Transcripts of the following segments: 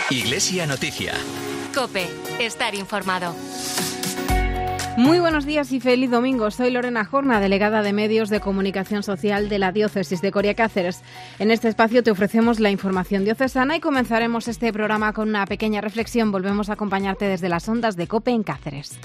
Iglesia Noticia. COPE. Estar informado. Muy buenos días y feliz domingo. Soy Lorena Jorna, delegada de Medios de Comunicación Social de la Diócesis de Coria Cáceres. En este espacio te ofrecemos la información diocesana y comenzaremos este programa con una pequeña reflexión. Volvemos a acompañarte desde las ondas de COPE en Cáceres.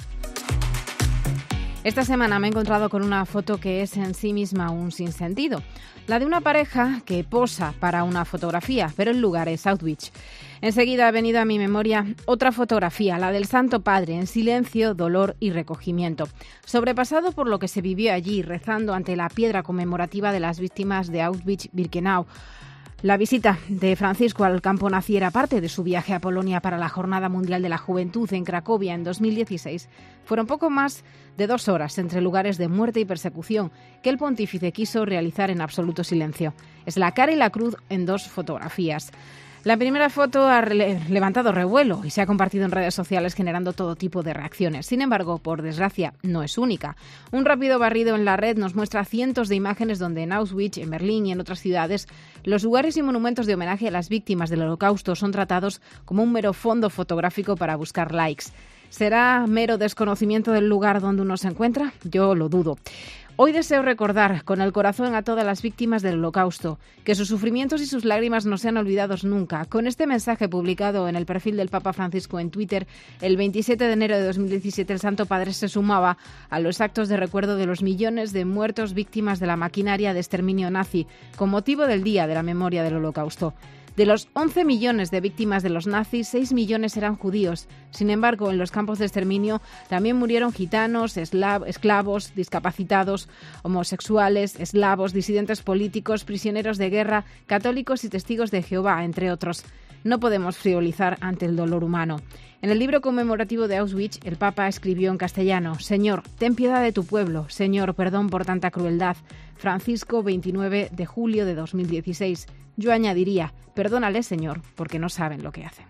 Esta semana me he encontrado con una foto que es en sí misma un sinsentido. La de una pareja que posa para una fotografía, pero el lugar es South Beach. Enseguida ha venido a mi memoria otra fotografía, la del Santo Padre, en silencio, dolor y recogimiento. Sobrepasado por lo que se vivió allí, rezando ante la piedra conmemorativa de las víctimas de Auschwitz-Birkenau. La visita de Francisco al campo nazi era parte de su viaje a Polonia para la Jornada Mundial de la Juventud en Cracovia en 2016. Fueron poco más de 2 horas entre lugares de muerte y persecución que el pontífice quiso realizar en absoluto silencio. Es la cara y la cruz en 2 fotografías. La primera foto ha levantado revuelo y se ha compartido en redes sociales generando todo tipo de reacciones. Sin embargo, por desgracia, no es única. Un rápido barrido en la red nos muestra cientos de imágenes donde en Auschwitz, en Berlín y en otras ciudades, los lugares y monumentos de homenaje a las víctimas del Holocausto son tratados como un mero fondo fotográfico para buscar likes. ¿Será mero desconocimiento del lugar donde uno se encuentra? Yo lo dudo. Hoy deseo recordar con el corazón a todas las víctimas del Holocausto, que sus sufrimientos y sus lágrimas no sean olvidados nunca. Con este mensaje publicado en el perfil del Papa Francisco en Twitter, el 27 de enero de 2017 el Santo Padre se sumaba a los actos de recuerdo de los millones de muertos víctimas de la maquinaria de exterminio nazi, con motivo del Día de la Memoria del Holocausto. De los 11 millones de víctimas de los nazis, 6 millones eran judíos. Sin embargo, en los campos de exterminio también murieron gitanos, esclavos, discapacitados, homosexuales, eslavos, disidentes políticos, prisioneros de guerra, católicos y testigos de Jehová, entre otros. No podemos frivolizar ante el dolor humano. En el libro conmemorativo de Auschwitz, el Papa escribió en castellano: Señor, ten piedad de tu pueblo. Señor, perdón por tanta crueldad. Francisco, 29 de julio de 2016. Yo añadiría: perdónale, Señor, porque no saben lo que hacen.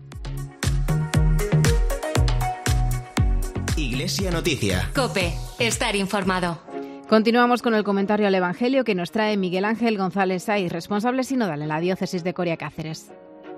Iglesia Noticia. COPE. Estar informado. Continuamos con el comentario al Evangelio que nos trae Miguel Ángel González Saiz, responsable sinodal en la Diócesis de Coria Cáceres.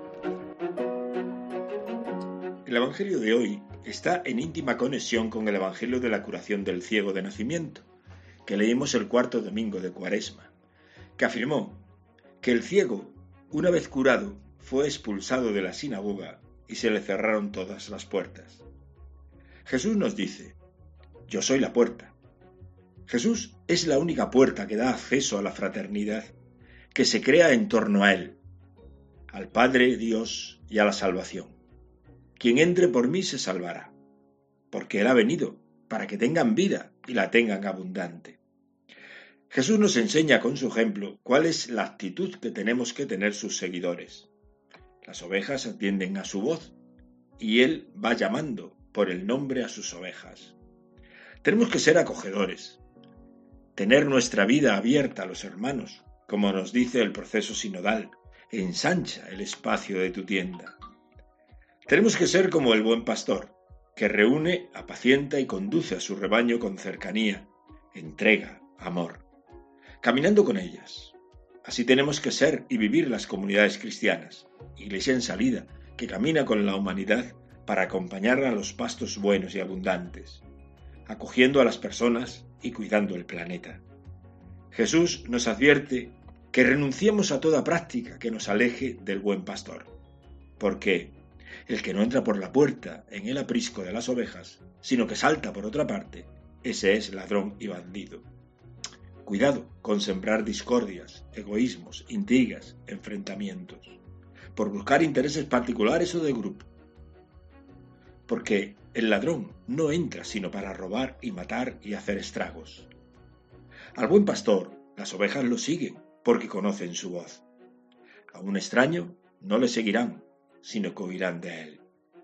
El Evangelio de hoy está en íntima conexión con el Evangelio de la curación del ciego de nacimiento, que leímos el 4º domingo de Cuaresma, que afirmó que el ciego, una vez curado, fue expulsado de la sinagoga y se le cerraron todas las puertas. Jesús nos dice: yo soy la puerta. Jesús es la única puerta que da acceso a la fraternidad, que se crea en torno a Él, al Padre Dios y a la salvación. Quien entre por mí se salvará, porque Él ha venido para que tengan vida y la tengan abundante. Jesús nos enseña con su ejemplo cuál es la actitud que tenemos que tener sus seguidores. Las ovejas atienden a su voz y Él va llamando por el nombre a sus ovejas. Tenemos que ser acogedores, tener nuestra vida abierta a los hermanos, como nos dice el proceso sinodal: ensancha el espacio de tu tienda. Tenemos que ser como el buen pastor, que reúne, apacienta y conduce a su rebaño con cercanía, entrega, amor, caminando con ellas. Así tenemos que ser y vivir las comunidades cristianas, iglesia en salida, que camina con la humanidad para acompañar a los pastos buenos y abundantes, acogiendo a las personas y cuidando el planeta. Jesús nos advierte que renunciemos a toda práctica que nos aleje del buen pastor, porque el que no entra por la puerta en el aprisco de las ovejas, sino que salta por otra parte, ese es ladrón y bandido. Cuidado con sembrar discordias, egoísmos, intrigas, enfrentamientos, por buscar intereses particulares o de grupo. Porque el ladrón no entra sino para robar y matar y hacer estragos. Al buen pastor, las ovejas lo siguen porque conocen su voz. A un extraño no le seguirán, sino que oirán de él.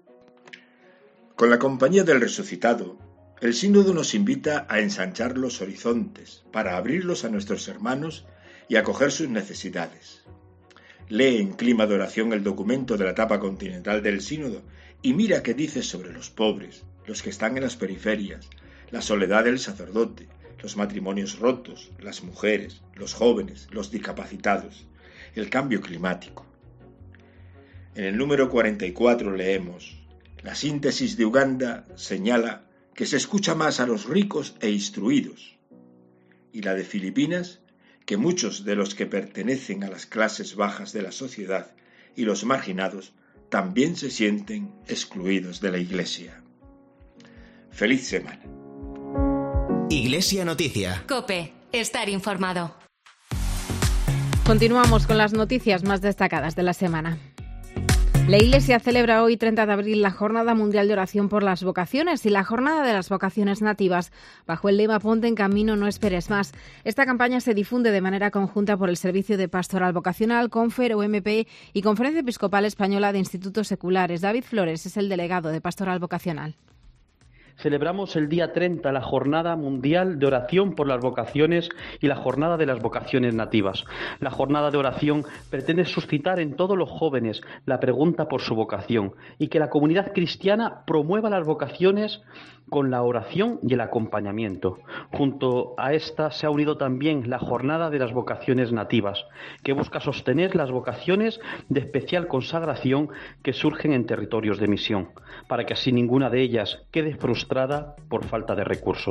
Con la compañía del resucitado, el sínodo nos invita a ensanchar los horizontes para abrirlos a nuestros hermanos y acoger sus necesidades. Lee en clima de oración el documento de la etapa continental del sínodo y mira qué dice sobre los pobres, los que están en las periferias, la soledad del sacerdote, los matrimonios rotos, las mujeres, los jóvenes, los discapacitados, el cambio climático. En el número 44 leemos: la síntesis de Uganda señala que se escucha más a los ricos e instruidos, y la de Filipinas, que muchos de los que pertenecen a las clases bajas de la sociedad y los marginados también se sienten excluidos de la Iglesia. ¡Feliz semana! Iglesia Noticia. COPE. Estar informado. Continuamos con las noticias más destacadas de la semana. La Iglesia celebra hoy, 30 de abril, la Jornada Mundial de Oración por las Vocaciones y la Jornada de las Vocaciones Nativas, bajo el lema Ponte en camino, no esperes más. Esta campaña se difunde de manera conjunta por el Servicio de Pastoral Vocacional, Confer, UMP y Conferencia Episcopal Española de Institutos Seculares. David Flores es el delegado de Pastoral Vocacional. Celebramos el día 30 la Jornada Mundial de Oración por las Vocaciones y la Jornada de las Vocaciones Nativas. La jornada de oración pretende suscitar en todos los jóvenes la pregunta por su vocación y que la comunidad cristiana promueva las vocaciones con la oración y el acompañamiento. Junto a esta se ha unido también la Jornada de las Vocaciones Nativas, que busca sostener las vocaciones de especial consagración que surgen en territorios de misión, para que así ninguna de ellas quede frustrada por falta de recursos.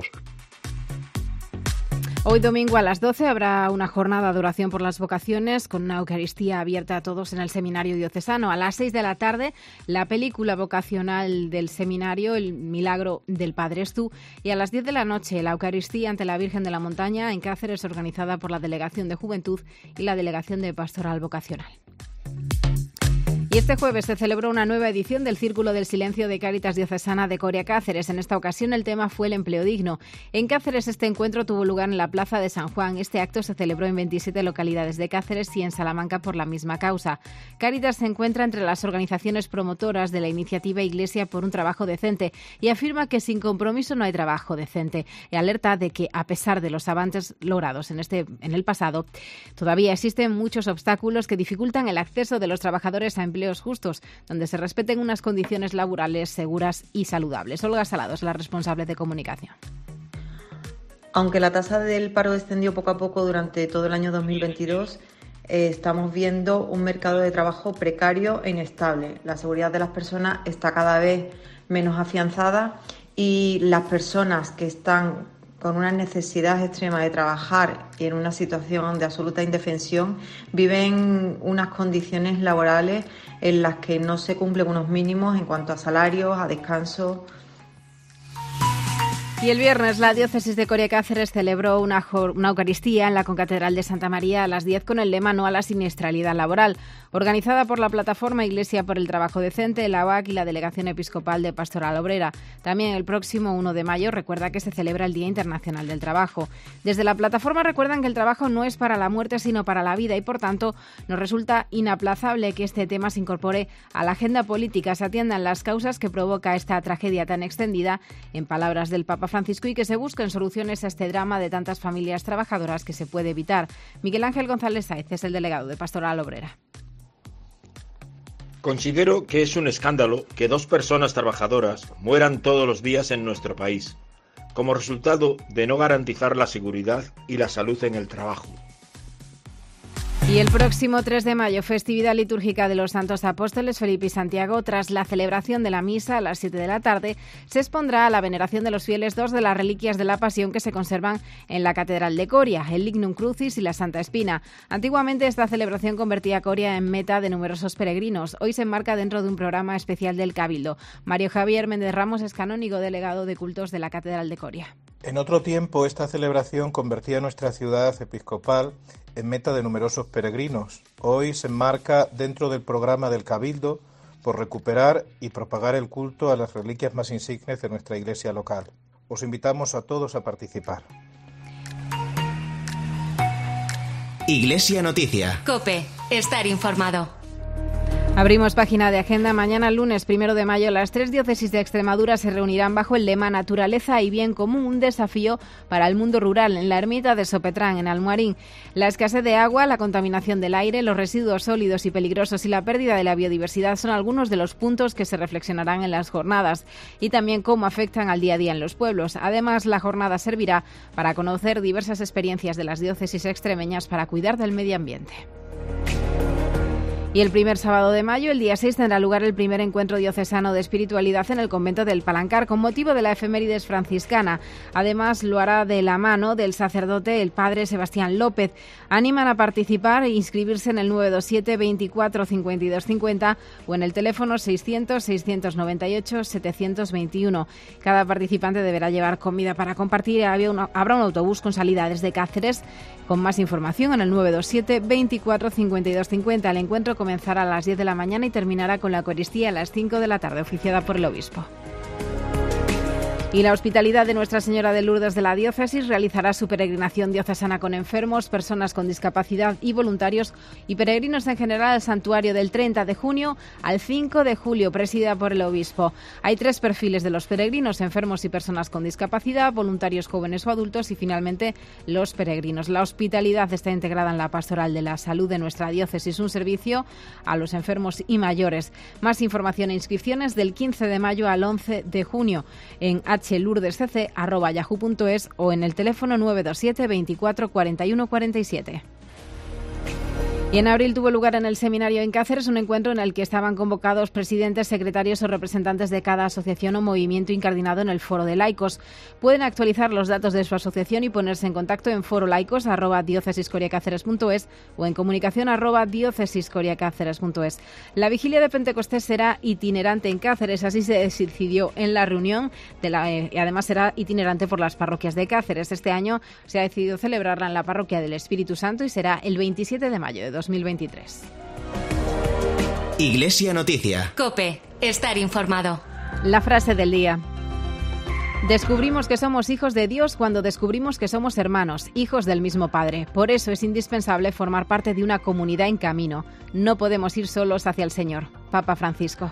Hoy domingo a las 12 habrá una jornada de oración por las vocaciones con una Eucaristía abierta a todos en el Seminario Diocesano. A las 6 de la tarde, la película vocacional del seminario, El Milagro del Padre Estú. Y a las 10 de la noche, la Eucaristía ante la Virgen de la Montaña en Cáceres, organizada por la Delegación de Juventud y la Delegación de Pastoral Vocacional. Y este jueves se celebró una nueva edición del Círculo del Silencio de Cáritas Diocesana de Coria Cáceres. En esta ocasión el tema fue el empleo digno. En Cáceres este encuentro tuvo lugar en la Plaza de San Juan. Este acto se celebró en 27 localidades de Cáceres y en Salamanca por la misma causa. Cáritas se encuentra entre las organizaciones promotoras de la iniciativa Iglesia por un trabajo decente y afirma que sin compromiso no hay trabajo decente. Y alerta de que, a pesar de los avances logrados en el pasado, todavía existen muchos obstáculos que dificultan el acceso de los trabajadores a empleos justos, donde se respeten unas condiciones laborales seguras y saludables. Olga Salado es la responsable de comunicación. Aunque la tasa del paro descendió poco a poco durante todo el año 2022, estamos viendo un mercado de trabajo precario e inestable. La seguridad de las personas está cada vez menos afianzada y las personas que están con una necesidad extrema de trabajar y en una situación de absoluta indefensión, viven unas condiciones laborales en las que no se cumplen unos mínimos en cuanto a salarios, a descanso. Y el viernes la Diócesis de Coria Cáceres celebró una Eucaristía en la Concatedral de Santa María a las 10 con el lema No a la siniestralidad laboral, organizada por la plataforma Iglesia por el Trabajo Decente, la OAC y la Delegación Episcopal de Pastoral Obrera. También el próximo 1 de mayo recuerda que se celebra el Día Internacional del Trabajo. Desde la plataforma recuerdan que el trabajo no es para la muerte sino para la vida y por tanto nos resulta inaplazable que este tema se incorpore a la agenda política, se atiendan las causas que provoca esta tragedia tan extendida, en palabras del Papa Francisco, y que se busquen soluciones a este drama de tantas familias trabajadoras que se puede evitar. Miguel Ángel González Sáez es el delegado de Pastoral Obrera. Considero que es un escándalo que 2 personas trabajadoras mueran todos los días en nuestro país, como resultado de no garantizar la seguridad y la salud en el trabajo. Y el próximo 3 de mayo, festividad litúrgica de los Santos Apóstoles Felipe y Santiago, tras la celebración de la misa a las 7 de la tarde, se expondrá a la veneración de los fieles 2 de las reliquias de la Pasión que se conservan en la Catedral de Coria, el Lignum Crucis y la Santa Espina. Antiguamente esta celebración convertía a Coria en meta de numerosos peregrinos. Hoy se enmarca dentro de un programa especial del Cabildo. Mario Javier Méndez Ramos es canónigo delegado de cultos de la Catedral de Coria. En otro tiempo, esta celebración convertía nuestra ciudad episcopal en meta de numerosos peregrinos. Hoy se enmarca dentro del programa del Cabildo por recuperar y propagar el culto a las reliquias más insignes de nuestra iglesia local. Os invitamos a todos a participar. Iglesia Noticia. COPE. Estar informado. Abrimos página de agenda. Mañana, lunes 1 de mayo, las 3 diócesis de Extremadura se reunirán bajo el lema Naturaleza y Bien Común, un desafío para el mundo rural, en la ermita de Sopetrán, en Almuarín. La escasez de agua, la contaminación del aire, los residuos sólidos y peligrosos y la pérdida de la biodiversidad son algunos de los puntos que se reflexionarán en las jornadas y también cómo afectan al día a día en los pueblos. Además, la jornada servirá para conocer diversas experiencias de las diócesis extremeñas para cuidar del medio ambiente. Y el primer sábado de mayo, el día 6, tendrá lugar el primer encuentro diocesano de espiritualidad en el convento del Palancar, con motivo de la efemérides franciscana. Además, lo hará de la mano del sacerdote, el padre Sebastián López. Animan a participar e inscribirse en el 927 24 52 50 o en el teléfono 600 698 721. Cada participante deberá llevar comida para compartir. Habrá un autobús con salida desde Cáceres. Con más información en el 927 24 52 50. El encuentro comenzará a las 10 de la mañana y terminará con la Eucaristía a las 5 de la tarde, oficiada por el obispo. Y la Hospitalidad de Nuestra Señora de Lourdes de la Diócesis realizará su peregrinación diocesana con enfermos, personas con discapacidad y voluntarios y peregrinos en general al santuario del 30 de junio al 5 de julio, presidida por el obispo. Hay 3 perfiles de los peregrinos: enfermos y personas con discapacidad, voluntarios jóvenes o adultos y finalmente los peregrinos. La Hospitalidad está integrada en la Pastoral de la Salud de nuestra Diócesis, un servicio a los enfermos y mayores. Más información e inscripciones del 15 de mayo al 11 de junio en hlourdescc@yahoo.es o en el teléfono 927 24 41 47. Y en abril tuvo lugar en el seminario en Cáceres un encuentro en el que estaban convocados presidentes, secretarios o representantes de cada asociación o movimiento incardinado en el Foro de Laicos. Pueden actualizar los datos de su asociación y ponerse en contacto en forolaicos@diocesiscoriacáceres.es o en comunicación@diocesiscoriacáceres.es. La vigilia de Pentecostés será itinerante en Cáceres, así se decidió en la reunión y además será itinerante por las parroquias de Cáceres. Este año se ha decidido celebrarla en la parroquia del Espíritu Santo y será el 27 de mayo de 2023. Iglesia Noticia. COPE. Estar informado. La frase del día. Descubrimos que somos hijos de Dios cuando descubrimos que somos hermanos, hijos del mismo Padre. Por eso es indispensable formar parte de una comunidad en camino. No podemos ir solos hacia el Señor. Papa Francisco.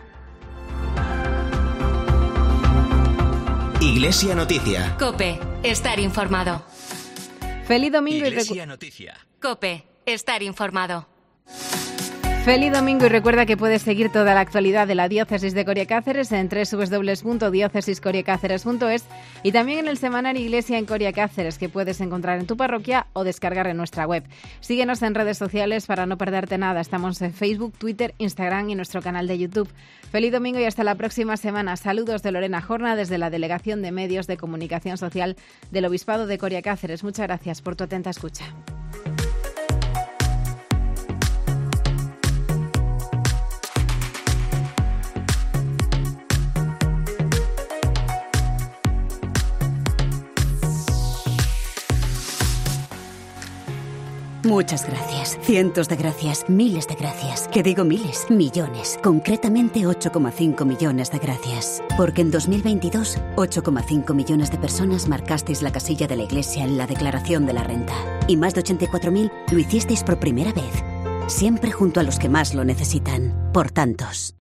Iglesia Noticia. COPE. Estar informado. Feliz domingo. Iglesia Noticia. COPE. Estar informado. Feliz domingo y recuerda que puedes seguir toda la actualidad de la Diócesis de Coria Cáceres en www.diocesiscoriacáceres.es y también en el semanario Iglesia en Coria Cáceres, que puedes encontrar en tu parroquia o descargar en nuestra web. Síguenos en redes sociales para no perderte nada. Estamos en Facebook, Twitter, Instagram y nuestro canal de YouTube. Feliz domingo y hasta la próxima semana. Saludos de Lorena Jorna desde la Delegación de Medios de Comunicación Social del Obispado de Coria Cáceres. Muchas gracias por tu atenta escucha. Muchas gracias, cientos de gracias, miles de gracias. ¿Qué digo miles? Millones. Concretamente 8,5 millones de gracias. Porque en 2022, 8,5 millones de personas marcasteis la casilla de la Iglesia en la declaración de la renta. Y más de 84.000 lo hicisteis por primera vez. Siempre junto a los que más lo necesitan. Por tantos.